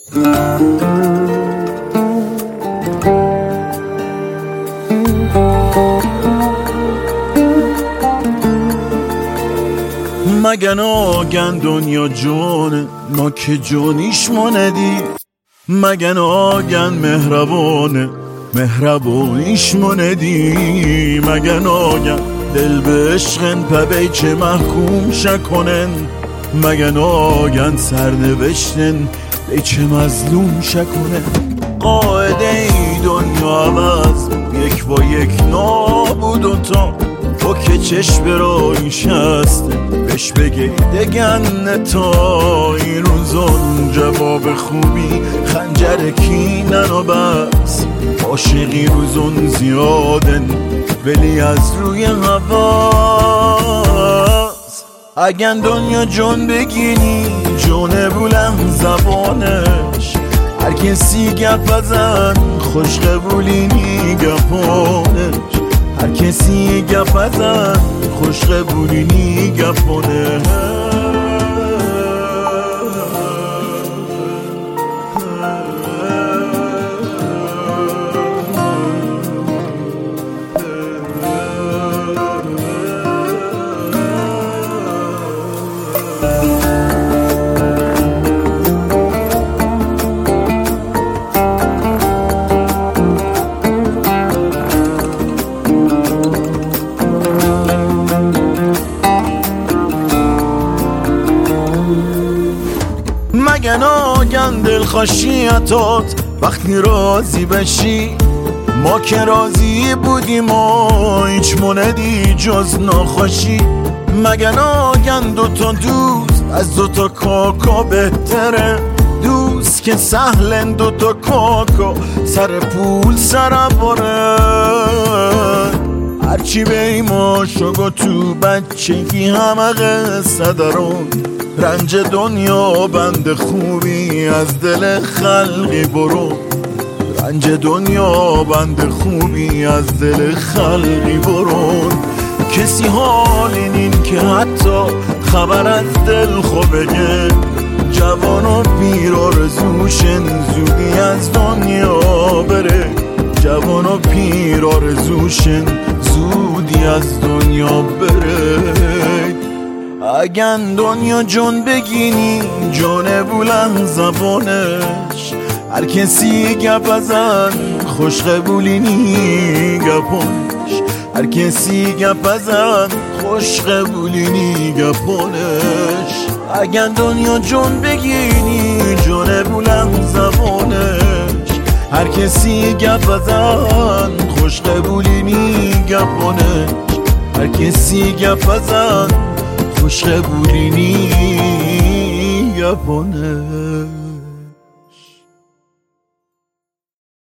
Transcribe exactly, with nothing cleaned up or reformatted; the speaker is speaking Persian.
مگه ناگن دنیا جونه ما که جونیش موندی، مگه ناگن مهربانه مهربانیش موندی، مگه ناگن دل به عشقن پبی چه محکوم شکنن، مگه ناگن سرنوشتن بی چه مظلوم شکنن. قاعده ای دنیا عوض یک با یک نابود و تا تو که چشم برای شسته بهش بگی دگن تا این روزان جواب خوبی خنجر کینن و بس عاشقی روزون زیادن ولی از روی هواست. اگه دنیا جون بگینی جونه بلند زبانش، هر کسی گپ ازن خوش قبولینی گپانش، هر کسی گپ ازن خوش قبولینی گپانش. مگه ناگن دلخوشیتات وقتی راضی بشی، ما که راضی بودیم و هیچ موندی جز ناخوشی. مگه ناگن دوتا دوست از دوتا کاکا بهتره، دوست که سهلن دوتا کاکا سر پول سر باره. هرچی بی ما شگو تو بچگی همه قصه دارون، رنج دنیا بند خوبی از دل خلقی برو، رنج دنیا بند خوبی از دل خلقی برون. کسی حال این که حتی خبر از دل خوبه، جوان و پیر آرزوشن زودی از دنیا بره، جوان و پیر آرزوشن زودی از دنیا بره. اگن دنیا جون بگینی جون بلند زبانش، هر کسی گپ ازن خوش قبولینی گپانش، هر کسی گپ ازن خوش قبولینی گپانش. اگن دنیا جون بگینی جون بلند زبانش، هر کسی گپ ازن خوش قبولینی گپانش، هر کسی گپ ازن خوش قبولینی گپانه.